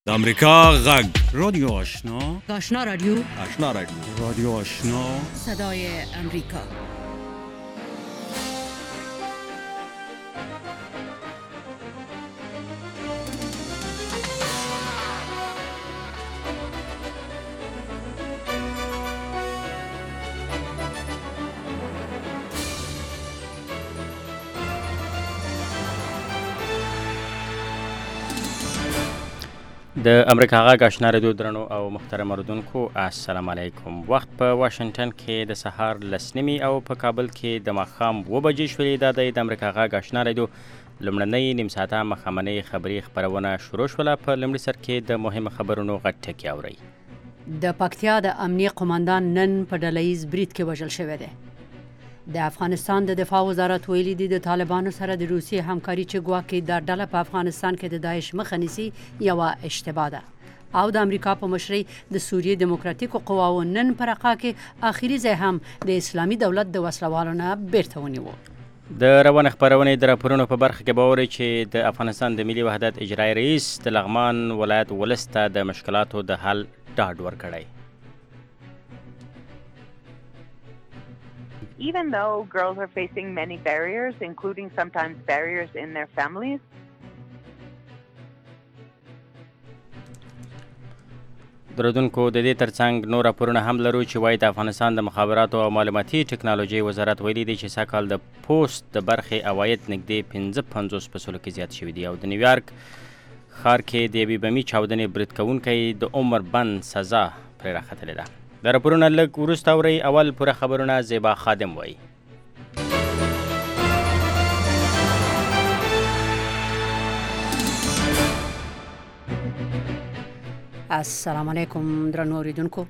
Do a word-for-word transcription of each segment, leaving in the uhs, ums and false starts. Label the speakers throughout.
Speaker 1: د امریکا غږ
Speaker 2: رادیو آشنا
Speaker 3: آشنا رادیو
Speaker 1: آشنا رادیو
Speaker 2: رادیو آشنا
Speaker 3: صدای امریکا.
Speaker 4: د امریکا غږ آشنا رادیو درنو او محترم اوریدونکو السلام علیکم. وخت په واشنگټن کې د سهار لس نیمې او په کابل کې د ماښام اوه بجې شولې. دا دی د امریکا غږ آشنا رادیو لومړنۍ نیم ساعته ماښامنۍ خبري خپرونه شروع شوله. په لومړي سر کې د مهمو خبرونو غټ ټکي اورئ.
Speaker 3: د پکتیا د امنیه قوماندان نن په ډلهییز برید کې وژل شوی دی. د افغانستان د دفاع وزارت ویلي دی د طالبانو سره د روسیې همکاري چې ګواکې دا ډله په افغانستان کې د داعش مخه نیسي یوه اشتباه ده او د امریکا په مشرۍ د سوریې دیموکراتیکو قواو نن په رقه کې آخري ځای هم د اسلامي دولت د وسلوالو نه بیرته ونیو.
Speaker 4: د روانه خپرونې د راپورونو په برخه کې به اورئ چې د افغانستان د ملي وحدت اجرایي رئیس د لغمان ولایت ولس ته د مشکلاتو د حل ډاډ ورکړی.
Speaker 5: Even though girls are facing many barriers, including sometimes barriers in their families.
Speaker 4: درودونکو د دې ترڅنګ نور راپورونه هم لرو چې وایي د افغانستان د مخابراتو او معلوماتي ټکنالوژي وزارت ویلي دی چې سږ کال د پوسټ د برخې عواید نږدې پنځه پنځوس په سلو کې زیات شوي دي او د نیویارک ښار کې د یوې بمي چاودنې برید کوونکی د عمر بند سزا پرې راختلې ده. د راپورونه لږ وروسته اورئ. اول پوره خبرونه زیبا خادم وایي.
Speaker 3: السلام علیکم درنو اوریدونکو.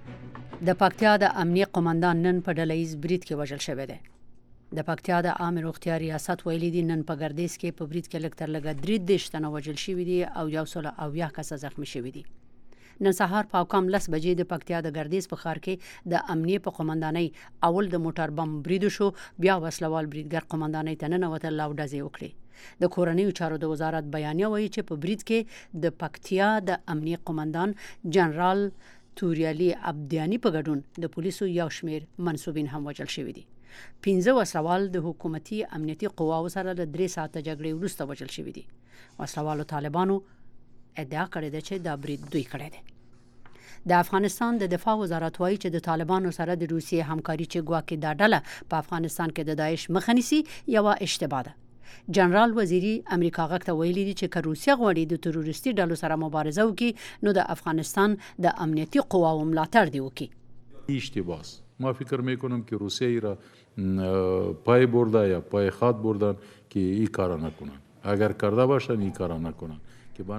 Speaker 3: د پکتیا د امنیه قوماندان نن په ډلهییز برید کې وژل شوی دی. د پکتیا د عامه روغتیا ریاست ویلي دی نن په ګردیز کې په برید کې لږ تر لږه درې دېرش تنه وژل شوي دي او یو سل اویا کسه زخمي شوي دي. نن سهار په کم لس بجې د پکتیا د ګردیز په ښار کې د امنیه په قوماندانۍ اول د موټر بم برید شو، بیا وسلوال بریدګر قوماندانۍ ته ننوتل او ډزې وکړې. د کورنیو چارو د وزارت بیانیه وایي چې په برید کې د پکتیا د امنیه قوماندان جنرال توریالي عبدیاني په ګډون د پولیسو یو شمیر منصوبین هم وژل شوي دي. پنځه وسلوال د حکومتي امنیتي قواو سره د درې ساعته جګړې وروسته وژل شوي دي. وسلوالو طالبانو ادعا کړې ده چې دا برید دوی کړی دی. د افغانستان د دفاع وزارت وایي چې د طالبانو سره د روسیې همکاري چې ګواکې دا ډله په افغانستان کې د داعش مخه نیسي یوه اشتباه ده. جنرال وزیری امریکا غږ ته ویلي دي چې که روسیه غواړي د تروریستي ډلو سره مبارزه وکړي نو د افغانستان د امنیتي قواو ملاتړ دی وکړي.
Speaker 6: اشتباه است. ما فکر میکنم که روسیه را پای برده یا پای خط بردن که این کارا نکنن. اگر کرده باشن این کارا نکنن.
Speaker 3: په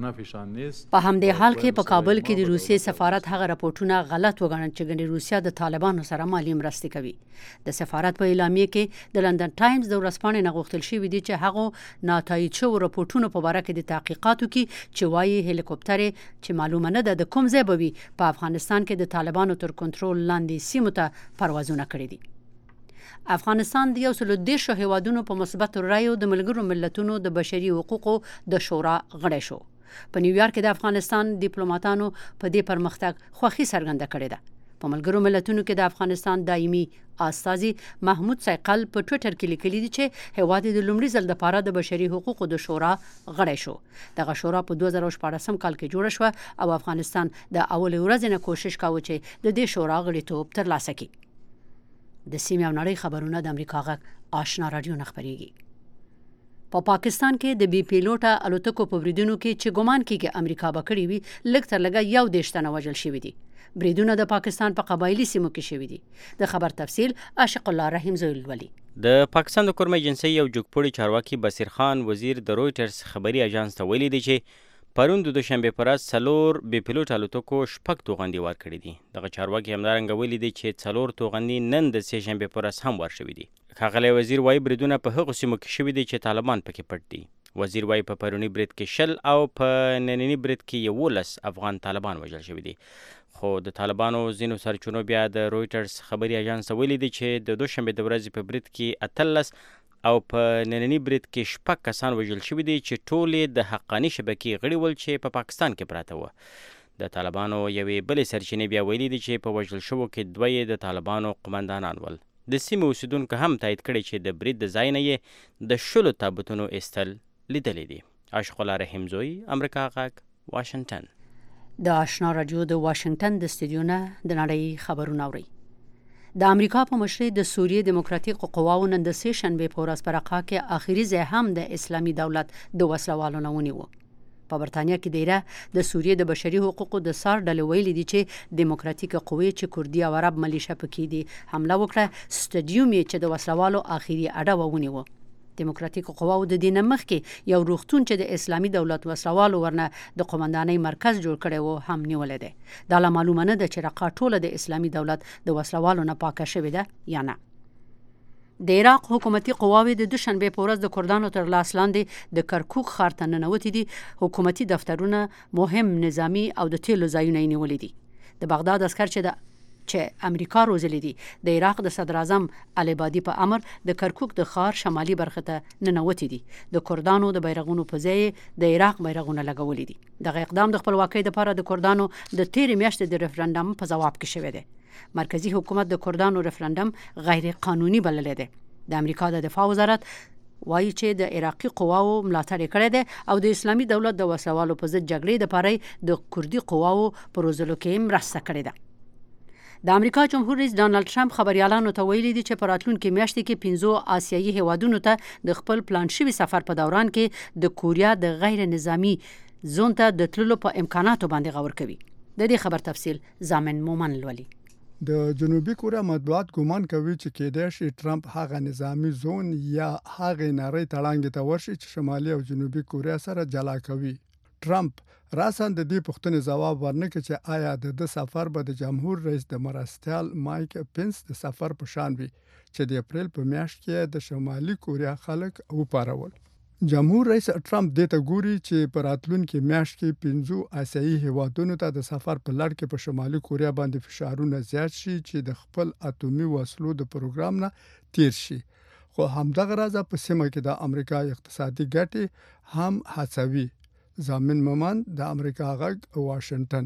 Speaker 3: همدې حال کې په کابل کې د روسیې سفارت هغه راپورټونه غلط وګڼل چې ګڼې روسیه د طالبانو سره مالي مرستې کوي. د سفارت په اعلامیه کې د لندن ټایمز د ورځپاڼې نه غوښتل شوي دي چې هغو ناتایید شوو راپورټونو په باره کې د تحقیقاتو کې چې وایي هلیکوپټرې چې معلومه نه ده د کوم ځای به وي په افغانستان کې د طالبانو تر کنټرول لاندې سیمو ته پروازونه کړي دي. افغانستان د یو سلو دېرشو هیوادونو په مثبتو رایو د ملګرو ملتونو د بشري حقوقو د شورا غړی شو. په نیویارک کې د افغانستان ډیپلوماټانو په دې پرمختګ خوښي څرګنده کړې ده. په ملګرو ملتونو کې د افغانستان دایمي استازي محمود سیقل په ټویټر کې لیکلي دي چې هیواد د لومړي ځل لپاره د بشري حقوقو د شورا غړی شو. دغه شورا په دوه زره شپاړسم کال کې جوړه شوه او افغانستان د اولې ورځې نه کوشش کاوه چې د دې شورا غړیتوب ترلاسه کړي. د سیمې او نړۍ خبرونه د امریکا غږ آشنا رادیو نه خپرېږي. په پا پاکستان کې د بي پیلوټه الوتکو په بریدونو کې چې ګمان کېږي امریکا به کړي وي لږ تر لږه یو دېرش تنه وژل شوي دي. بریدونه د پاکستان په قبایلي سیمو کې شوي دي. د خبر تفصیل عاشق الله رحیم زویل ولي.
Speaker 4: د پاکستان د کورمه ایجنسۍ یو جګپوړي چارواکي بصیر خان وزیر د رویټرز خبري اژانس ته ویلي دی چې پرون د دوشنبې په ورځ څلور بي پیلوټ الوتکو شپږ توغندي ورکړي دي. دغه چارواکي همدارنګه ویلي دی چې څلور توغندي نن د سې شنبې په ورځ هم ورشوي دي. ښاغلی وزیر وایي بریدونه په هغو سیمو کې شوي دي چې طالبان پکې پټ دي. وزیر وایي په پروني برید کې شل او په ننني برید کې یولس افغان طالبان وژل شوي دي. خو د طالبانو ځینو سرچینو بیا د رویټرز خبري اژانس ویلي دي چې د دوشنبې د ورځې په برید کې اتلس او په نننی برید کې شپږ کسان وژل شوي دي چې ټول یې د حقاني شبکې غړي ول چې په پا پاکستان کې پراته وه. د طالبانو یوې بلې سرچینې بیا ویلي دي چې په وژل شوو کې دوه یې د طالبانو قمندانان ول. د سیمې اوسیدونکو هم تایید کړی چې د برید د ځای نه یې د شلو تابوتونو ایستل لیدلی دي. عاشق الله رحیم زوی، امریکا غږ، واشنگټن.
Speaker 3: د آشنا رادیو د واشنگټن د استودیو نه د نړۍ خبرونه اورئ. د امریکا په مشرۍ د سوریې دیموکراتیک قواو نن د سې شنبې په ورځ په رقه کې آخري ځای هم د اسلامي دولت د وسلوالو نه ونیو. په برتانیا کې دیره د سوریې د بشري حقوقو د سار ډلې ویلي دي چې دیموکراتیک قوې چې کردي او عرب ملیشه پکې دي حمله وکړه، سټډیوم یې چې د وسلوالو آخري اډه ونیو. دیموکراتیک قواو د دې نه مخکې یو روغتون چې د اسلامي دولت وسلوالو ورنه د قومندانۍ مرکز جوړ کړی و هم نیولی دی. دا لا معلومه نه ده چې رقه ټوله د اسلامي دولت د وسلوالو نه پاکه شوې ده یا نه. د عراق حکومتي قواوې د دوشنبې په ورځ د کردانو تر لاس لاندې د کرکوک ښار ته ننوتې دي. حکومتي دفترونه، مهم نظامي او د تیلو ځایونه یې نیولي دي. د بغداد عسکر چې د چې امریکا روزلی دي د عراق د صدر اعظم علي بادي په امر د کرکوک د ښار شمالي برخه ته ننوتې دي. د کردانو د بیرغونو په ځای د عراق بیرغونه لګولي دي. دغه اقدام د خپلواکۍ لپاره د کردانو د تیرې میاشتې د ریفرنډم په ځواب کې شوی دی. مرکزی حکومت د کردانو ریفرنډم غیر قانوني بللی دی. د امریکا د دفاع وزارت وایي چې د عراقي قواو ملاتړ کړی دی او د اسلامي دولت د وسلوالو په ضد جګړې لپاره د کردي قواو په روزلو کې مرسته کړې ده. د امریکا جمهور رئیس ډانلډ ټرمپ خبريالانو ته ویلي دي چې په راتلونکي میاشتې کې پنځو آسیایي هیوادونو ته د خپل پلان شوي سفر په دوران کې د کوریا د غیر نظامی زون ته د تللو په امکاناتو باندې غور کوي. د دې خبر تفصیل زامن مومن لولي.
Speaker 7: د جنوبي کوریا مطبوعات ګومان کوي چې کېدای شي ټرمپ هغه نظامی زون یا هغه نړۍ تړانګې ته ورشي چې شمالي او جنوبي کوریا سره جلا کوي. ټرمپ راسن د دې پوښتنې ځواب ورنکړ چې آیا د د سفر به د جمهور رئیس د مرستیال مایک پنس د سفر په شان وي چې د اپریل په میاشت کې د شمالي کوریا خلک وپارول. جمهور رئیس ټرمپ دې ته ګوري چې په راتلونکي میاشت کې پنځو آسیایي هیوادونو ته د سفر په لړ کې په شمالي کوریا باندې فشارونه زیات شي چې د خپل اټومي وسلو د پروګرام نه تیر شي. خو همدغه راز په سیمه کې د امریکا اقتصادي ګټې هم هڅوي. زامن مومن د امریکا غږ واشنگټن.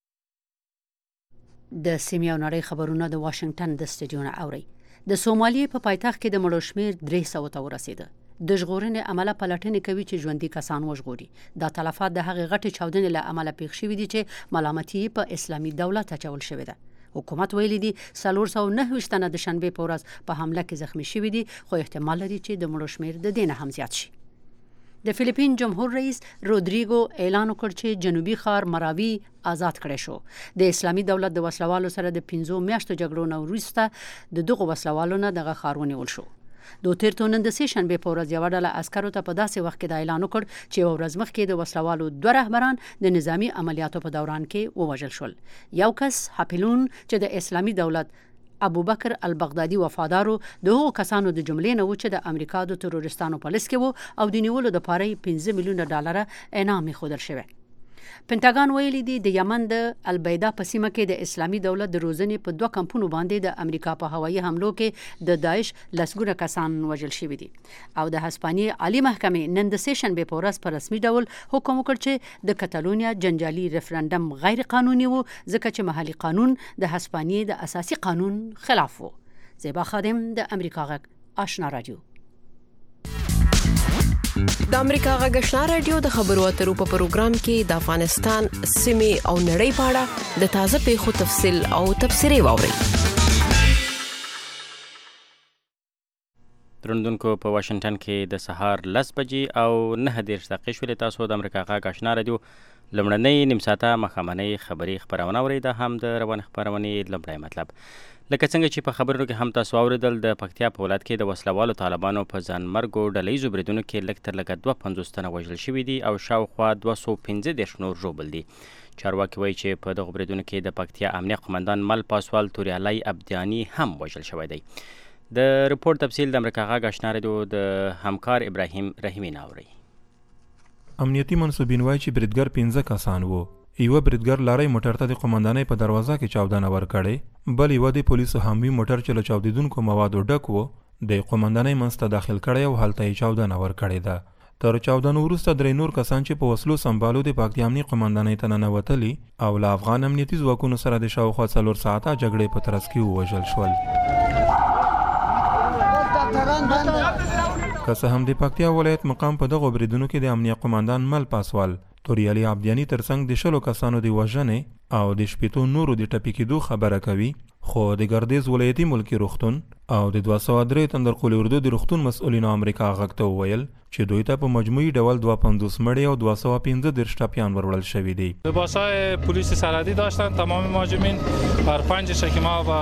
Speaker 3: د سیمې او نړۍ خبرونه د واشنگټن د استودیو نه اوري. د سومالیې په پایتخت کې د مړو شمېر درې سوه ته ورسېده. د ژغورنې عمله پلټنې کوي چې ژوندي کسان وژغوري. دا تلفات د هغې غټې چاودنې له امله پیښ شوي دي چې ملامتي په اسلامي دولت اچول شوې ده. حکومت ویلي دي څلور سوه نهه ویشت تنه د شنبې په ورځ په حمله کې زخمی شوي دي، خو احتمال لري چې د مړو شمېر د دې نه هم زیات شي. د فلیپین جمهور رئیس رودریګو اعلان وکړ چې جنوبي ښار مراوي آزاد کړی شو. د اسلامي دولت د وسلوالو سره د پنځو میاشتو جګړو نه وروسته د دغو وسلوالو نه دغه ښار ونیول شو. دوترتو نن د سې شنبې په ورځ یوه ډله عسکرو ته په داسې وخت کې دا اعلان وکړ چې یوه ورځ مخکې د وسلوالو دوه رهبران د نظامي عملیاتو په دوران کې ووژل شول. یو کس حپیلون چې د اسلامي دولت ابوبکر البغدادي وفادارو د هغو کسانو د جملې نه و چې د امریکا د تروریستانو په لیست کې و او د نیولو دپاره یې پنځه میلیونه ډالره انعام ایښودل شوی. پنټاګان ویلي دي د یمن د البیدا په سیمه کې د اسلامي دولت د روزنې په دوه کمپونو باندې د امریکا په هوایي حملو کې د داعش لسګونه کسان وژل شوي دي. او د هسپانیې عالي محکمې نن د سې شنبې په ورځ په رسمي ډول حکم وکړ چې د کتالونیا جنجالي ریفرنډم غیر قانوني و ځکه چې محلي قانون د هسپانیې د اساسي قانون خلاف و. زیبا خادم د امریکا غږ آشنا رادیو.
Speaker 8: د امریکا غږ آشنا رادیو د خبرو اترو په پروګرام کې د افغانستان سیمې او نړۍ په اړه د تازه پیښو تفصیل او تبصرې واورئ.
Speaker 4: درنوونکو په واشنگټن کې د سهار لس بجې او نهه دېرش دقیقې شولې. تاسو د امریکا غږ آشنا رادیو لومړنۍ نیم ساعته ماښامنۍ خبري خپرونه اورئ. دا هم د روانې خپرونې لومړی مطلب. لکه څنګه چې په خبرونو کې هم تاسو اوریدل، د پکتیا په ولایت کې د وسلوالو طالبانو په ځانمرګو ډلهییزو بریدونو کې لږ تر لږه دوه پنځوس تنه وژل شوي دي او شاوخوا دوه سوه پنځه دېرش نور ژوبل دي. چارواکي وایي چې په دغو بریدونو کې د پکتیا امنیه قمندان مل پاسوال توریالی ابدیاني هم وژل شوی دی. د رپورټ تفصیل د امریکا غږ آشنا رادیو د همکار ابراهیم رحیمي نه اورئ.
Speaker 9: امنیتي منصوبین وایي چې بریدګر پنځه کسان وو. یوه بریدګر لارۍ موټر ته د قمندانۍ په دروازه کې چاودنه ورکړې، بل یوه د پولیسو حموي موټر چې له چاودېدونکو موادو ډک و د قومندانۍ منځ ته داخل کړی او هلته یې چاودنه ورکړې ده. تر چاودنو وروسته درې نور کسان چې په وسلو سمبالو د پاکتیا امني قومندانۍ ته ننوتلي او له افغان امنیتي ځواکونو سره د شاوخوا څلور ساعته جګړې په ترڅ کې ووژل شول. که څه هم د پکتیا ولایت مقام په دغو بریدونو کې د امنیه قومندان مل پاسوال توریالي عبدیاني ترڅنګ د شلو کسانو د وژنې او د شپېتو نورو د ټپي کېدو خبره کوي، خو د ګردیز ولایتي ملکي روغتون او د دوه سوه درې تندرقل اردو د روغتون مسؤلینو امریکا غږ ته وویل چې دوی ته په مجموعي ډول دوه پنځوس مړي او دوه سوه پنځه دېرش ټپیان وروړل شوي دي.
Speaker 10: لباسای پلیس سرحدی داشتن، تمام مهاجمین بر پنج شکمه و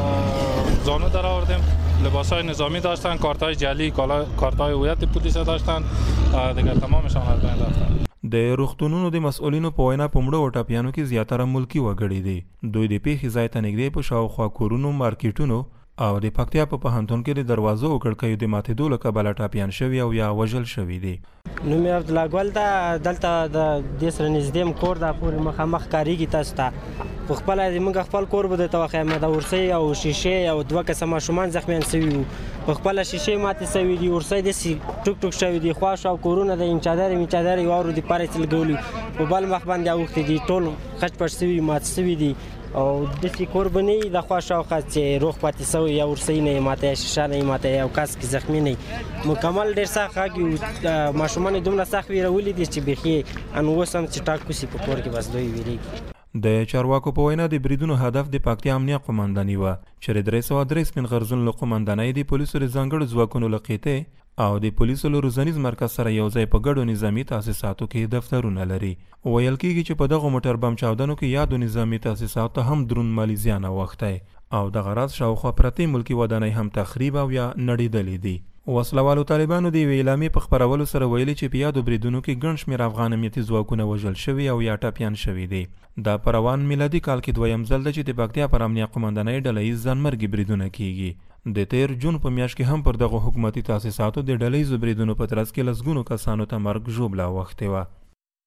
Speaker 10: زانو در آوردیم. لباسای نظامی داشتن، کارتای جعلی، کارتای هویت پلیس داشتن، دیگر تمامشان از بین رفتن.
Speaker 9: د روغتونونو د مسؤلینو په وینا په مړو او ټپیانو کې زیاتره ملکي وګړي دي. دوی د پیښې ځای ته نږدې په شاوخوا کورونو، مارکیټونو او د پکتیا په پوهنتون کې د دروازو او کړکیو د ماتېدو له کبله ټپیان شوي او یا وژل شوي دي.
Speaker 11: نوم یې عبدالله ګل ده، دلته د دې سره نږدې م کور ده، پورې مخامخ کارېږي تاسو ته. په خپله زموږ خپل کور به درته وښیم، د ورسۍ او شیشې او دوه کسه ماشومان زخمیان سوي وو. په خپله شیشې ماتې سوي دي، ورسۍ داسې ټوک ټوک شوي دي، خوا شاو کورونه د انچادرې منچادرې واورو د پاره یې لګولي، په بل مخ باندې اوښتې دي، ټول خچ پچ سوي مات سوي دي او داسې کور به نه وي د خوا شاوخوا چې روغ پاتې سوی یا ورسۍ نه یې ماته یا شیشه نه یې ماته یا کس کې زخمي نه وي. مکمل ډېر سخت غږ وي، ماشومان یې دومره سخت ویرولي دي چې بیخي ان اوس هم چې ټاک کوسي په کور کې بس دوی ویرېږي.
Speaker 9: د چارواکو په وینا د بریدونو هدف د پکتیا امنیه قومنداني وه چې د درې سوه درې سپین غرزون له قومندانۍ د پولیسو د ځانګړو ځواکونو له قطعې او د پولیسو له روزنیز مرکز سره یو ځای په ګډو نظامي تاسیساتو کې دفترونه لري. ویل کېږي چې په دغو موټر بم چاودنو کې یادو نظامي تاسیساتو ته هم درون مالي زیان اوښتی او دغه راز شاوخوا پرتې ملکي ودانۍ هم تخریب او یا نړېدلې دي. وسلوالو طالبانو د یوې اعلامیې په خپرولو سره ویلي چې په یادو بریدونو کې ګڼ شمېر افغان امنیتي ځواکونه وژل شوي او یا ټپیان شوي دي. دا په روان میلادي کال کې دویم ځل ده چې د پکتیا پر امنیه قومندانۍ ډله ییز ځانمرګي بریدونه کیږي. د تیر جون په میاشت کې هم پر دغو حکومتي تاسیساتو د ډله ییزو بریدونو په ترڅ کې لسګونو کسانو ته مرګ ژوبله اوښتې وه.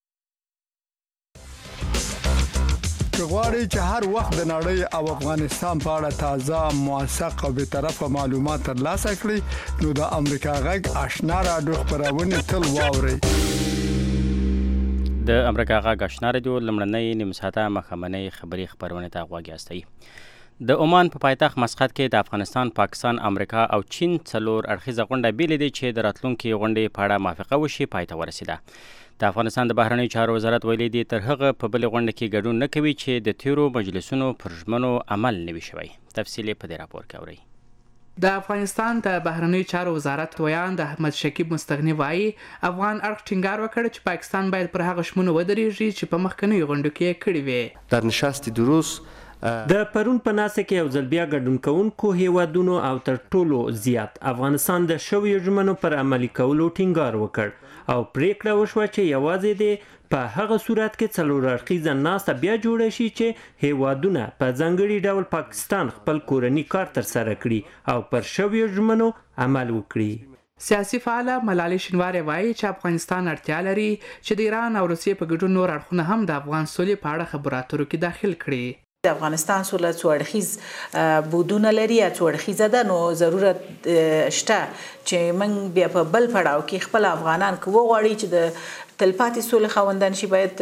Speaker 7: که غواړئ چې هر وخت د نړۍ او افغانستان په اړه تازه، موثق او بېطرفه معلومات ترلاسه کړئ نو د امریکا غږ آشنا راډیو خپرونې تل واورئ.
Speaker 4: د امریکا غږ آشنا راډیو لومړنۍ نیم ساعته ماښامنۍ خبري خپرونې ته غوږ یاستئ. د عمان په پایتخت مسقط کې د افغانستان، پاکستان، امریکا او چین څلور اړخیزه غونډه بیلې دي چې د راتلونکي غونډې په اړه موافقه وشي پای ته ورسېده. د افغانستان د بهرنیو چارو وزارت ویلي دی تر هغه په بلې غونډه کې ګډون نه کوي چې د تیرو مجلسونو پر ژمنو عمل نه وي شوی. تفصیل په دې راپور کې اورئ.
Speaker 12: د افغانستان د بهرنیو چارو وزارت ویان د احمد شکیب مستغني وایي افغان اړخ ټینګار وکړ چې پاکستان باید پر هغه ژمنو ودرېږي چې په مخکنیو غونډو کې یې کړې وې.
Speaker 13: در نشست دروس
Speaker 14: د پرون په ناسه کې یو ځل بیا ګډون کوونکو هیوادونو او تر ټولو زیات افغانستان د شویو ژمنو پر عملي کولو ټینګار وکړ او پریکړه وشوه چې یوازې د په هغه صورت کې څلور اړخیزه ناسته بیا جوړه شي چې هیوادونه په ځانګړي ډول پاکستان خپل کورني کار ترسره کړي او پر شویو ژمنو عمل وکړي.
Speaker 12: سیاسي فعاله ملالۍ شینواري وایي چې افغانستان اړتیا لري چې د ایران او روسیې په ګډون نور اړخونه هم د افغان سولې په اړه خبرو اترو کې داخل کړي.
Speaker 15: د افغانستان سوله څو اړخیز بودونه لري یا څو اړخیزه ده، نو ضرورت شته چې موږ بیا په بل پړاو کې خپل افغانان که وغواړي چې د تلپاتې سولې خاوندان شي باید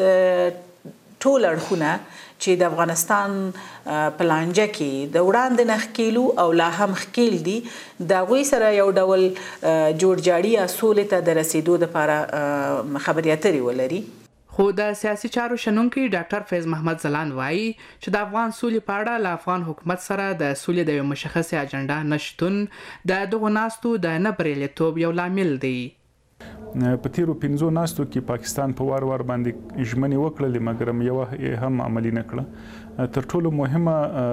Speaker 15: ټول اړخونه چې د افغانستان په لانجه کې د وړاندې نه ښکیلو او لا هم ښکیل دي د هغوی سره یو ډول جوړجاړي یا سولې ته د رسېدو دپاره خبرې اترې ولري.
Speaker 12: خو د سیاسي چارو شنونکي ډاکټر فیض محمد ځلاند وایي چې د افغان سولې په اړه له افغان حکومت سره د سولې د یو مشخصې اجنډا نشتون د دغو ناستو د نه بریالیتوب یو لامل دی.
Speaker 16: په تیرو پنځو ناستو کې پاکستان په وار وار باندې ژمنې وکړلې مګر یوه هم عملي نه کړه. تر ټولو مهمه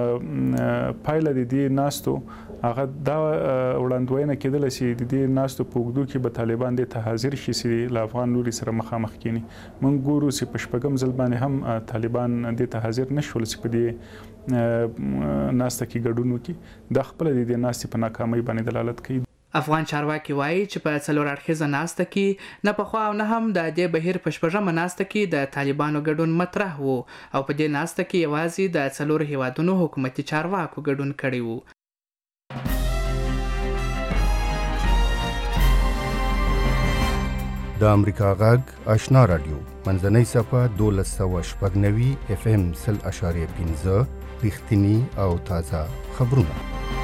Speaker 16: پایله د دې ناستو هغه دا وړاندوینه کېدله چې د دې ناستو په اوږدو کې به طالبان دې ته حاضر شي چې له افغان لوري سره مخامخ کینی. موږ ګورو چې په شپږم ځل باندې هم طالبان دې ته حاضر نه شول چې په دې ناسته کې ګډون وکړي. دا خپله د دې ناستې په ناکامۍ باندې دلالت کوي.
Speaker 12: افغان چارواکي وایي چې په څلور اړخیزه ناسته کې نه پخوا او نه هم د دې بهیر په شپږمه ناسته کې د طالبانو ګډون مطرح و او په دې ناسته کې یوازې د څلورو هیوادونو حکومتي چارواکو ګډون کړی و.
Speaker 13: د امریکا غږ آشنا رادیو منځنۍ صفحه دولس سوه شپږ نوي اف ام سل اشاریه پنځه رښتینی او تازه خبرونه.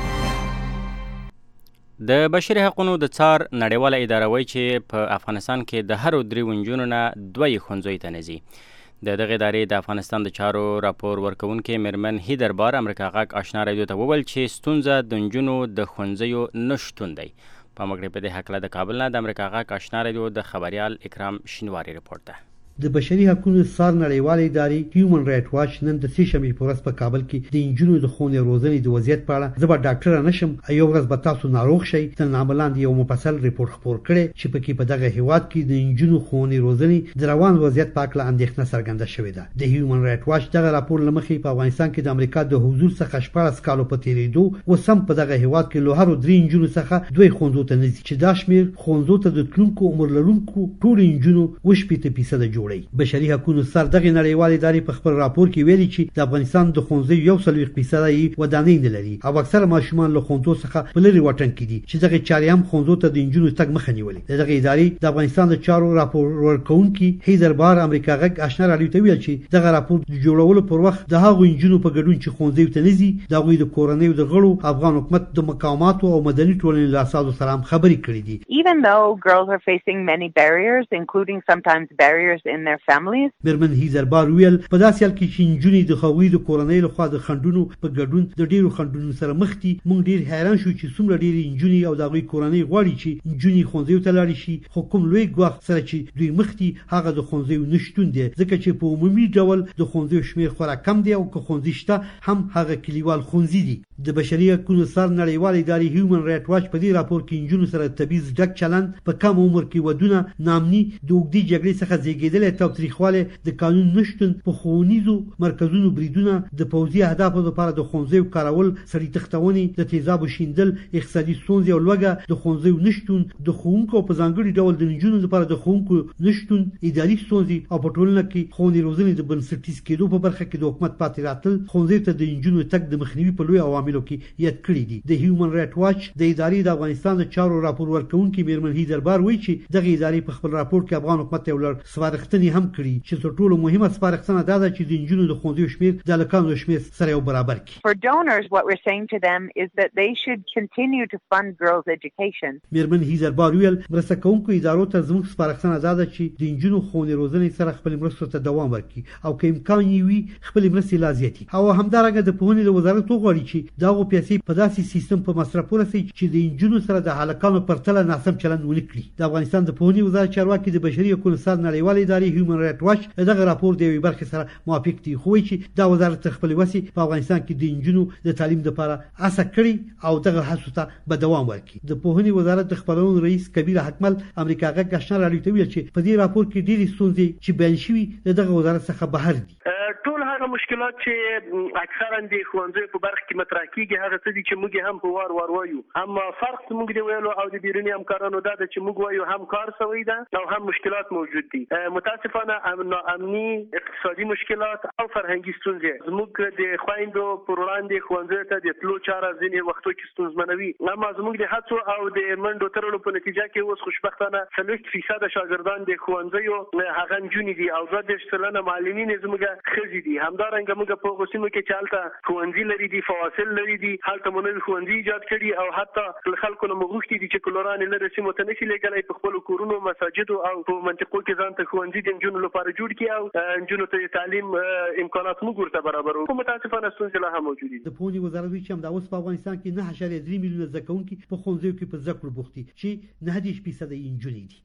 Speaker 4: د بشري حقوقو د څار نړیواله اداره وایي چې په افغانستان کې د هرو درې نجونو نه دوه یې ښوونځیو ته نه ځي. د دغې ادارې د افغانستان د چارو راپور ورکوونکې میرمن هیدر بار امریکا غږ آشنا رادیو ته وویل چې ستونزه د نجونو د ښوونځیو نه شتون دی. په مګړې په دې هکله د کابل نه د امریکا غږ آشنا رادیو د خبریال اکرام شینواری رپورټ ده.
Speaker 17: د بشري حقوقو څار نړیواله ادارې هیومن رائټ واچ نن د سې شنبې په ورځ په کابل کې د انجونو د ښوونې روزنې د وضعیت په اړه زه به ډاکټره نشم یو ورځ به تاسو ناروغ شئ تر ناملاند یو مفصل ریپورت خپور کړي چې پکې په دغه هیواد کې د انجونو ښوونې روزنې د روان وضعیت په اړه اندېښنه څرګنده شوې ده. د هیومن رائټ واچ دغه راپور لمخې په افغانستان کې د امریکا د حضور څخه شپږ کالو په تیریدو وسم په دغه هیواد کې له هرو درې انجونو څخه دوی ښوونځو ته نه ځي چې دا شمیر ښوونځو ته د تلونکو عمر لرونکو ټول انجونو وشپېته فیصده جوړي. بشري حقوقو سر دغه نړیوال ادارې په خپل راپور کې ویلي چې د افغانستان د ښوونځیو یو څلوېښت فیصده یې ودانۍ نه لري او اکثره ماشومان له ښوونځو څخه په لرې وطن کې دي چې دغه چارې هم ښوونځو ته د نجونو تګ مخه نیولې. د دغه ادارې د افغانستان د چارو راپور ورکوونکي هیدر بار امریکا غږ آشنا رادیو ته ویل چې دغه راپور د جوړولو پر وخت د هغو نجونو په ګډون چې ښوونځیو ته نه ځي د هغوی د کورنیو د غړو افغان حکومت د مقاماتو او مدني ټولنې له اساسو سره هم خبرې کړې دي.
Speaker 5: Even though girls are facing many barriers, including sometimes barriers in their families.
Speaker 17: میرمن هیدر بار ویل په داسې حال کې چې نجونې د هغوی د کورنۍ لخوا د خنډونو په ګډون د ډیرو خنډونو سره مخ دي موږ ډیر حیران شو چې څومره ډیرې نجونې او د هغوی کورنۍ غواړي چې نجونې ښوونځیو ته لاړې شي خو کوم لوی ګواښ سره چې دوی مخ دي هغه د ښوونځیو نه شتون دی ځکه چې په عمومي ډول د ښوونځیو شمیر خورا کم دی او که ښوونځي شته هم هغه کلیوال ښوونځي دي. د بشري حقوقو سر نړیوال ادارې هیومن رائټ واچ په دې راپور کې نجونو سره تبعیض ډک چلند په کم عمر کې ودونه نامني د اوږدې جګړې څخه زیږېدلې تاوتریخوالی د قانون نشتون په ښوونیزو مرکزونو بریدونه د پوځي اهدافو لپاره د ښوونځیو کارول سړي تختونې د تیزابو شیندل اقتصادي ستونزې او لوږه د ښوونځیو نشتون د ښوونکو په ځانګړي ډول د نجونو لپاره د ښوونکو نشتون اداري ستونزې او په ټولنه کې ښوونې روزنې د بنسټیز کېدو په برخه کې د حکومت پاتې راتل ښوونځیو ته د نجونو تګ د مخنیوي په لوی عواملو کې یاد کړي دي. د هیومن رائټ واچ د ادارې د افغانستان د چارو راپور ورکوونکي میرمن هیدر بار وایي چې دغه ادارې په خپل راپور کې افغان حکومت ته ولر سپارښتنې هم کړي چې تر ټولو مهمه سپارښتنه دا ده چې د نجونو د ښوونځیو شمیر د هلکانو د شمیر سره یو برابر کړي.
Speaker 5: For donors, what we're saying to them is that they should continue to fund girls' education.
Speaker 17: میرمن هیدر بار ویل مرسته کوونکو ادارو ته زموږ سپارښتنه دا ده چې د نجونو ښوونې روزنې سره خپل مرستو ته دوام ورکړي او که امکان یې وي خپل مرستې لا زیاتې او همدارنګه د پوهنې د وزارت وغواړي چې دغه پیسې په داسې سیستم په مصرف ورسوي چې د نجونو سره د هلکانو پرتله ناسم چلند ونه کړي. د افغانستان د پوهنې وزارت چارواکي د بشري حقوقو سر نړیوال ادارې هیومن رائټ واچ دغه راپور د یوې برخې سره موافق دي خو چې دا وزارت تر خپل وسې په افغانستان کې د نجونو د تعلیم لپاره هڅه کړې او دغه هڅو ته به دوام ورکړي. د پوهنې وزارت د خبرونو رئیس کبیر حکمل امریکا غږ آشنا رادیو ته ویل چې په دې راپور کې ډېرې ستونزې چې بیان شوي د دغه وزارت څخه بهر دي.
Speaker 18: ټول هغه مشکلات چې اکثرا د ښوونځیو په برخه کې مطرح کیږي هغه څه دي چې موږ هم په وار وار وایو اما فرق موږ دی ویلو او د بیرونی همکارانو دا چې موږ وایو هم کار سوی ده او هم مشکلات موجود دي. متاسفانه امني اقتصادي مشکلات او فرهنګي ستونزې زموږ د خويندو پر وړاندې ښوونځیو ته د تلو چاره ځینې وختو کې ستونزمنوي اما زموږ د هڅو او د منډو ترلو په نتیجه کې اوس خوشبختانه څلوېښت فیصده شاګردان د ښوونځیو هغه نجونې دي او دوه دېرش سلنه معلمین زموږ ښځې دي. همدارنګه موږ په هغو سیمو کې چې هلته ښوونځي لري دي فواصل لري دي هلته مو نوي ښوونځي ایجاد کړي او حتی له خلکو نه مو غوښتي دي چې کلورانې لرې سیمو ته نشي لېږلی په خپلو کورونو مساجدو او په منطقو کې ځان ته ښوونځي د نجونو لپاره جوړ کړي او نجونو ته د تعلیم امکانات موږ ورته برابرو. خو متاسفانه ستونزې لا هم موجودې دي.
Speaker 17: د پوهنې وزارت وایي چې همدا اوس په افغانستان کې نه اعشاریه درې میلیونه زده کوونکي په ښوونځیو کې په زده کړو بوخت دي چې نهه دېرش فیصده یې نجونې دي.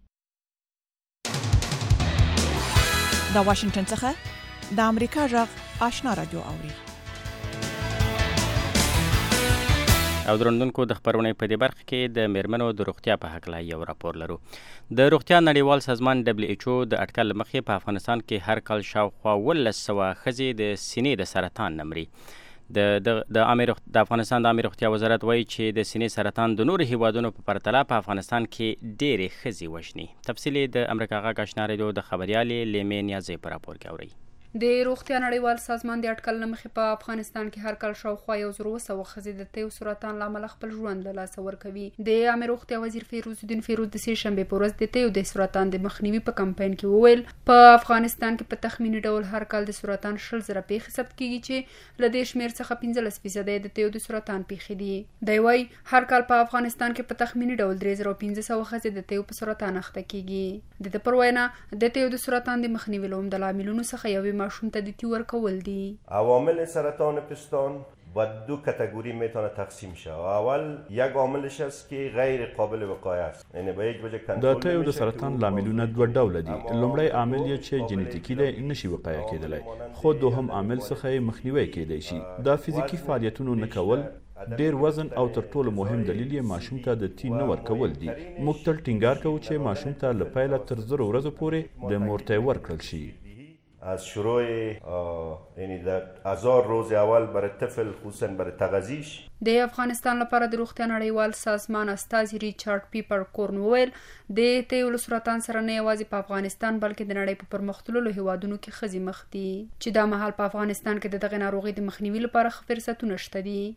Speaker 19: د واشنگټن څخه د امریکا غږ آشنا رادیو اوري.
Speaker 4: او درندونکو د خبرونې په دې برخه کې د میرمنو د روغتیا په هکله یو راپور لرو. د روغتیا نړیوال سازمان دبلیو ایچ او د اټکل مخې په افغانستان کې هر کال شاوخوا ولس سوه ښځې د سینې د سرطان نه مري. د د د امیر د افغانستان د امیر روغتیا وزارت وایي چې د سینې سرطان د نورو هیوادونو په پرتله په افغانستان کې ډېرې ښځې وژني. تفصیل د امریکا غږ آشنا رادیو د خبریالې لیمې نیازۍ په راپور کې اورئ.
Speaker 20: د روغتیا نړیوال سازمان د اټکل مخې په افغانستان کې هر کال شاوخوا یو زر وسوه ښځې د تیو سرطان له امله خپل ژوند له لاسه ورکوي. د عامه روغتیا وزیر فیروز الدین فیروز د سې شنبې په ورځ د تیو د سرطان د مخنیوي په کمپاین کې وویل په افغانستان کې په تخمینی ډول هر کال د سرطان شل زره پیښې ثبت کیږي چې له دې شمېر څخه پنځلس فیصده د تیو د سرطان پیښې دي. دی وايي هر کال په افغانستان کې په تخمینی ډول درې زره پنځه سوه ښځې د تیو په سرطان اخته کیږي. د دې پر وینا د تیو د سرطان د مخنیوي له عمده لاملونو څخه یوې ماشوم ته د تیور کول دي.
Speaker 21: عوامل سرطان پستان با دو کاتگوری میتونه تقسیم شه. اول یک عاملش است که غیر قابل وقایه است، یعنی به یک وجه کنترل
Speaker 22: د تیو د سرطان لاملونه دوه ډوله دي. لومړی عامل یې چې جنیتیکي دی نشي وقایه کېدلی، خو دوهم عامل څخه یې مخنیوی کېدی شي. دا فزیکي فعالیتونو نه کول، ډیر وزن او تر ټولو مهم دلیل یې ماشوم ته د تی نه ورکول دي. موږ تل ټینګار کوو چې ماشوم ته له پیله تر زرو ورځو پورې د مور تی ورکړل شي.
Speaker 21: از شروع یعنی در هزار روز اول برای طفل خصوصا برای تغذیش.
Speaker 20: د افغانستان لپاره د روغتیا نړیوال سازمان استازي ریچارډ پیپر کورن وویل د تیو له سرطان سره نه یوازې په افغانستان بلکې د نړۍ په پرمختللو هیوادونو کې ښځې مخ دي چې دا مهال په افغانستان کې د دغې ناروغۍ د مخنیوي لپاره ښه فرصتونه شته دي.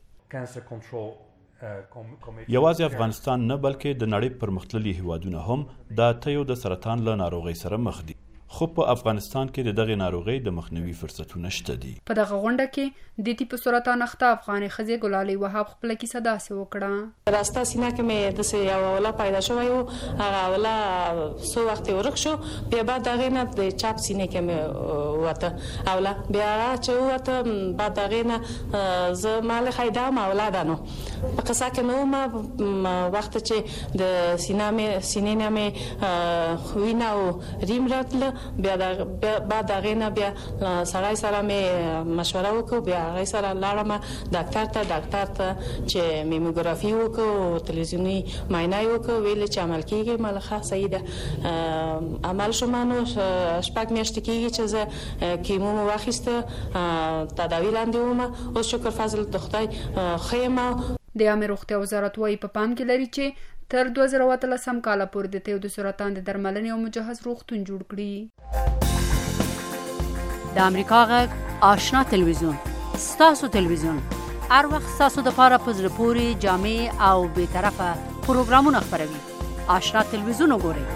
Speaker 22: یوازې افغانستان نه بلکې د نړۍ پرمختللي هیوادونه هم د تیو د سرطان له ناروغۍ سره مخ دي، خو په افغانستان کې د دغه ناروغۍ د مخنیوي فرصتونه شته دي.
Speaker 20: په دغه غونډه کې د تیپ سرطان اخته افغاني ښځې ګلالۍ وهاب خپل کیسه داسې وکړه.
Speaker 23: راسته سینه کې مې د سې یو ولا پیدا شوی و، هغه ولا سو وخت ورک شو، بیا بعد دغه نه د چاپ سینې کې مې وته اوله بیا چې وته بعد دغه نه ز مال خیدا ما اولادانو په قصه کې نو ما وخت چې د سینه مې سینې نه مې وینا او ریم راتله، بیا د بعد دغه نه بیا سړی سره مې مشوره وکړه، بیا هغه سره لاړم ډاکټر ته ډاکټر ته چې میموګرافي وکړو، تلویزیونی معاینه وکړو، ویل چې عمل کیږي ملخه صحیح ده. عمل شوم نو شپږ میاشتې کیږي چې زه کیمو واخیسته، تداوی لاندې وم. اوس شکر فضل د خدای خیمه.
Speaker 20: د عامه روغتیا وزارت وايي په پام کې لري چې تر دوه زره اتلسم کال پورې د تیو د سرطان د درملنې او مجهز روغتون جوړ کړي.
Speaker 3: د امریکا غږ آشنا تلویزیون ستاسو تلویزیون هر وخت ستاسو د پاره په زړه پورې جامع او بې طرفه پروګرامونه خپروي. آشنا تلویزیون وګورئ.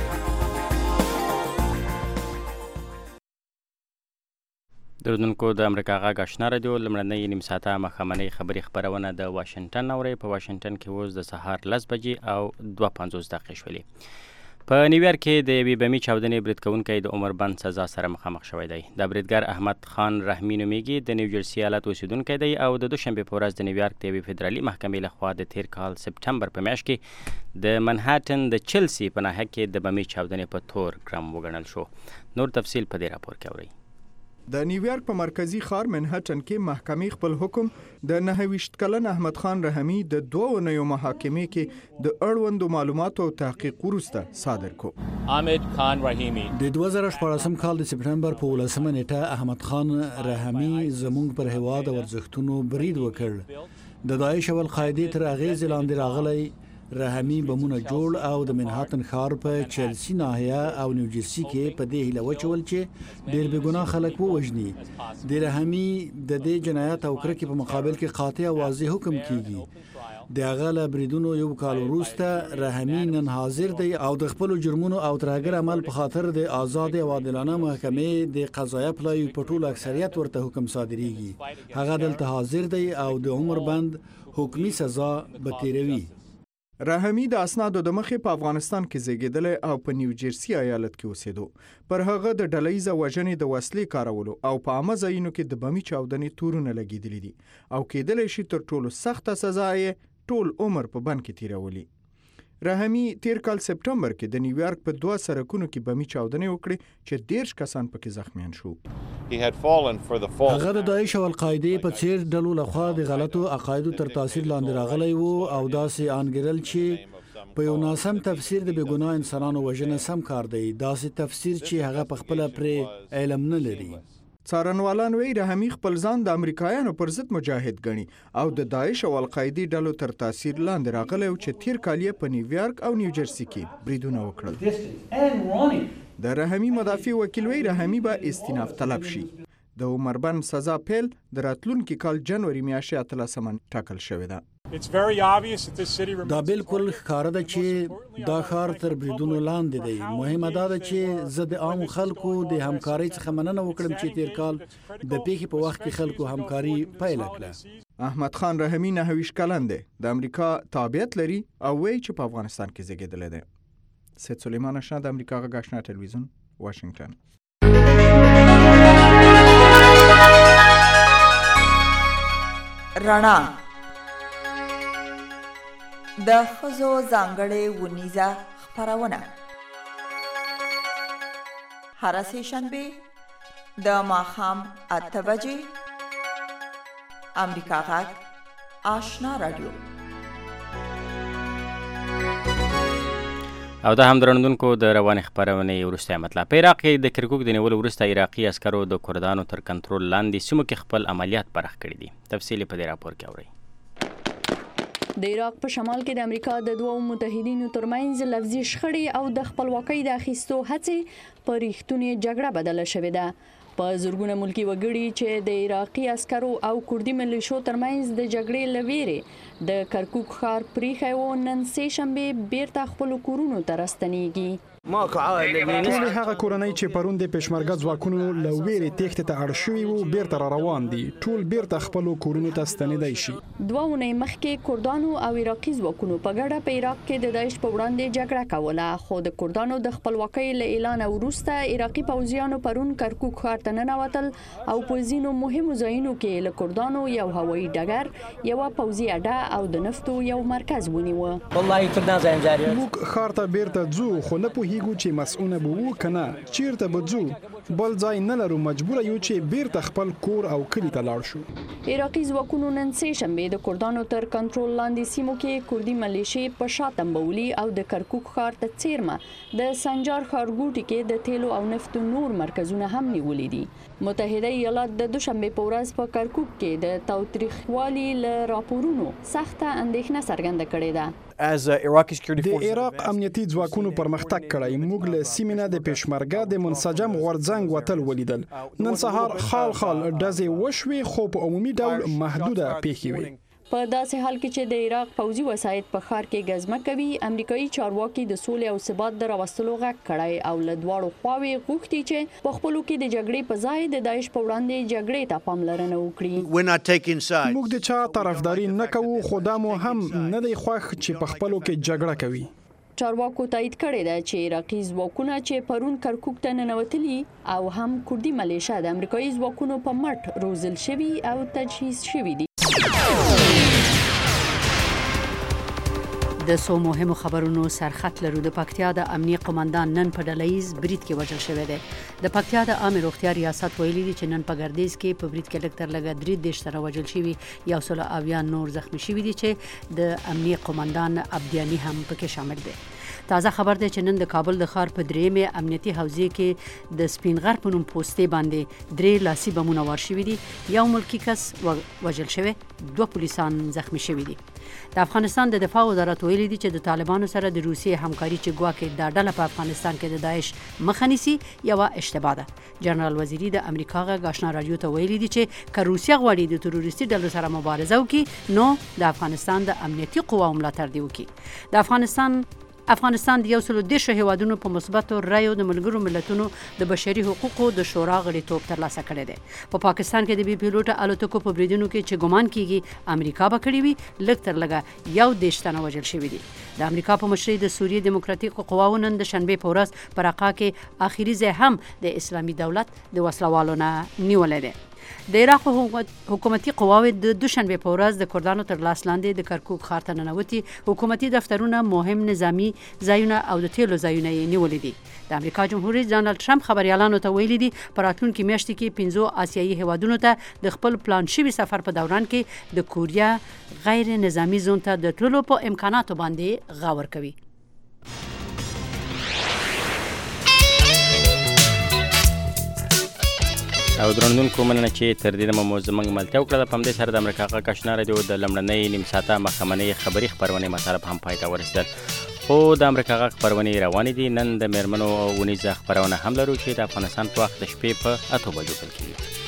Speaker 4: درودونکو د امریکا غږ آشنا رادیو لمړنۍ نیم ساعته ماښامنۍ خبري خپرونه د واشنګټن اورئ. په واشنګټن کې اوس د سهار لس بجې او دوه پنځوس دقیقې شولې. په نیویارک کې د یوې بمي چاودنې برید کوونکی د عمر بند سزا سره مخامخ شوی دی. د بریدګر احمد خان رحمي نومیږي، د نیوجرسي ایالت اوسیدونکی دی او د دوشنبې په ورځ د نیویارک د یوې فدرالي محکمې لخوا د تیر کال سپټمبر په میاشت کې د منهاټن د چلسي په ناحیه کې د بمي چاودنې په تور ګرم وګڼل شو. نور تفصیل په دې راپور کې اورئ.
Speaker 24: د نیویارک په مرکزی ښار منهټن کې محکمې خپل حکم د نهه ویشت کلن احمد خان رحمي د دوه اونیو محاکمې کې د اړوندو معلوماتو او تحقیق وروسته صادر کو.
Speaker 25: احمد خان رحیمی د دوه زره شپاړسم کال د سپټمبر په ولسمه نیټه احمد خان رحمي زموږ پر هواد او ارزښتونو برید وکړ. د داعش او القاعده تر اغیز لاندې راغلی رحمي بمونه جوړ او د منهاتن ښار په چلسي ناحیه او نیوجرسي کې په دې هیله وچول چې ډېر بې ګناه خلک ووژني. د رحمي د دې جنایت او کرکې په مقابل کې قاطع او واضح حکم کیږي. د هغه له بریدونو یو کال وروسته رحمي نن حاضر دی او د خپلو جرمونو او ترهګر عمل په خاطر د آزاد او عادلانه محکمې د قضایه پلای په ټول اکثریت ورته حکم صادریږي. هغه دلته حاضر دی او د عمر بند حکمی سزا به تیروي.
Speaker 24: رحمي د اسنادو د مخې په افغانستان کې زیږیدلی او په نیوجرسي ایالت کې اوسېدو. پر هغه د ډلهیزه وژنې د وسلې کارولو او په عامه ځایونو کې د بمي چاودنې تورونه لګېدلي دي او کېدلی شي تر ټولو سخته سزا یې ټول عمر په بند کې تیرولي. رحمي تیر کال سپټمبر کې د نیویارک په دوه سرکونو کې بمي چاودنې وکړې چې دیرش کسان پکې زخمیان شو.
Speaker 25: هغه د داعش او القاعده په څیر ډلو لخوا د غلطو عقایدو تر تاثیر لاندې راغلی وو او داسې انګیرل چې په یو ناسم تفسیر د بې ګناه انسانانو وژنه سم کار دی، داسې تفسیر چې هغه په خپله پرې علم نه لري.
Speaker 24: څارنوالان وایي رحمي خپل ځان د امریکایانو پر ضد مجاهد ګڼي او د داعش او القاعدې ډلو تر تاثیر لاندې راغلی او چې تیر کال یې په نیویارک او نیوجرسي کې بریدونه وکړل. د رحمي مدافع وکیل وی رحمي به استیناف طلب شي. د عمر بند سزا پیل د راتلونکي کال جنوري میاشتې اتلسمه ټاکل شوې ده.
Speaker 25: دا بالکل ښکاره ده چې دا ښار تر بریدونو لاندې دی. مهمه دا ده چې زه د عام خلکو د همکارۍ څخه مننه وکړم چې تیر کال د پیښې په وخت کې خلکو همکاري پیل کړه.
Speaker 24: احمد خان رحمي نهه ویشت کلن دی، د امریکا تابعیت لري او وایي چې په افغانستان کې زیږېدلی دی. سید سلیمان اشنا، د امریکا غږ آشنا ټلویزیون، واشنگټن.
Speaker 1: رڼا د ښځو ځانګړې ونیزه خپرونه هره سه شنبه د ماښام اته بجې امریکا غږ آشنا رادیو.
Speaker 4: او دا هم درنوونکو د روانې خپرونې وروستی مطلب. په عراق کې د کرکوک د نیولو وروسته عراقي عسکرو د کردانو تر کنټرول لاندې سیمو کې خپل عملیات پراخ کړي دي. تفصیل په دې راپور کې اورئ.
Speaker 2: د عراق په شمال کې د امریکا د دوو متحدینو ترمنځ لفظي شخړې او د خپلواکۍ د اخیستو هڅې په ریښتونې جګړه بدله شوې ده. په زرګونه ملکی وګړي چې د عراقي عسکرو او کردي ملیشو ترمنځ د جګړې له ویرې د کرکوک ښار پریښی و، نن سه شنبې بیرته خپلو کورونو ته راستنیږي.
Speaker 6: ټول هغه کورنۍ چې پرون د پېشمرګه ځواکونو له ویرې تېښتې ته اړ شوي وو بیرته را روان دي. ټول بیرته خپلو کورونو ته ستنېدی شي.
Speaker 2: دوه اونۍ مخکې کردانو او عراقي ځواکونو په ګډه په عراق کې د داعش په وړاندې جګړه کوله، خو د کردانو د خپلواکۍ له اعلان وروسته عراقي پوځیانو پرون کرکوک ښار ته ننوتل او په ځینو مهمو ځایونو کې له کردانو یو هوایي ډګر، یوه پوځي اډه او د نفتو یو مرکز ونیوه.
Speaker 6: موږ ښار ته بیرته ځو، خو نه پوهیږو چې مسؤونه به وو که نه، چیرته به ځو، بل ځای نه لرو، مجبوره یو چې بیرته خپل کور او کلي ته لاړ شو.
Speaker 2: عراقي ځواکونو نن سه شنبې د کردانو تر کنټرول لاندې سیمو کې کردي ملیشې په شا تنبولي او د کرکوک ښار ته څیرمه د سنجار ښارګوټي کې د تیلو او نفتو نور مرکزونه هم نیولي دي. متحده ایالات د دوشنبې په ورځ په کرکوک کې د تاوتریخوالي له راپورونو سخته اندېښنه څرګنده کړې ده.
Speaker 6: د عراق امنیتي ځواکونو پرمختګ کړی. موږ له سیمې نه د پېشمرګه د منسجم غورځنګ وتل ولیدل. نن سهار خال خال ډزې وشوې، خو په عمومي ډول محدوده پیښې وې.
Speaker 2: په داسې حال کې چې د عراق پوځي وسایط په ښار کې ګزمه کوي، امریکایي چارواکي د سولې او ثبات د راوستلو غږ کړی او له دواړو خواوې غوښتي چې په خپلو کې د جګړې په ځای د داعش په وړاندې جګړې ته پاملرنه وکړي.
Speaker 6: موږ د چا طرفداري نه کوو، خو دا مو هم نه دی خوښ چې په خپلو کې جګړه کوي.
Speaker 2: چارواکو تایید کړی ده چې عراقي ځواکونه چې پرون کرکوک ته ننوتلي او هم کردي ملیشه د امریکایي ځواکونو په مټ روزل شوي او تجهیز شوي دي.
Speaker 3: د څو مهمو خبرونو سرخط لرو. د پکتیا د امنیه قومندان نن په ډلهیز برید کې وژل شوی دی. د پکتیا د عامه روغتیا ریاست ویلي دي چې نن په ګردیز کې په برید کې لږ تر لږه درې دېرش تنه وژل شوي، یو سل اویا نور زخمی شوي دي چې د امنیه قومندان عبدیانی هم پکې شامل دی. تازه خبر دی چې نن د کابل د ښار په درېیمې امنیتي حوزې کې د سپین غر په نوم پوستې باندې درې لاسي بمونه وار شوي دي. یو ملکي کس وژل شوی، دوه پولیسان زخمی شوي دي. د افغانستان د دفاع وزارت ویلي دي چې د طالبانو سره د روسیې همکاري چې ګواکې دا ډله په افغانستان کې د داعش مخه نیسي یوه اشتباه ده. جنرال وزیري د امریکا غږ آشنا رادیو ته ویلي دي چې که روسیه غواړي د تروریستي ډلو سره مبارزه وکړي، نو د افغانستان د امنیتي قواو ملاتړ دی وکړي. د افغانستان افغانستان د یو سلو دېرشو هیوادونو په مثبتو رایو د ملګرو ملتونو د بشري حقوقو د شورا غړیتوب ترلاسه کړی دی. په پا پاکستان کې د بي پیلوټه الوتکو په بریدونو کې چې ګمان کیږي امریکا به کړې وي، لږ تر لږه یو دېرش تنه وژل شوي دي. د امریکا په مشرۍ د سوریې دیموکراتیکو قواو نن د شنبې په ورځ په رقه کې آخري ځای هم د اسلامي دولت د وسلوالو نه نیولی دی. د عراق حکومتي قواوې د دوشنبې په ورځ د کردانو تر لاس لاندې د کرکوک ښار ته ننوتي. حکومتي دفترونه، مهم نظامي ځایونه او د تیلو ځایونه یې نیولي دي. د امریکا جمهور رئیس ډانلډ ټرمپ خبریالانو ته ویلي دي په راتلونکي میاشتې کې پنځو آسیایي هیوادونو ته د خپل پلان شوي سفر په دوران کې د کوریا غیر نظامي زون ته د تللو په امکاناتو باندې غور کوي.
Speaker 4: او درنوونکو مننه چې تر دې دمه مو زموږ ملتیا وکړه. په همدې سره د امریکا غږ آشنا رادیو د لومړنۍ نیم ساعته ماښامنۍ خبري خپرونې مطالب هم پای ته ورسېدل. خو د امریکا غږ خپرونې روانې دي. نن د میرمنو ونیزه خپرونه هم لرو چې د افغانستان په وخت د شپې په اتو بجو پیل کیږي.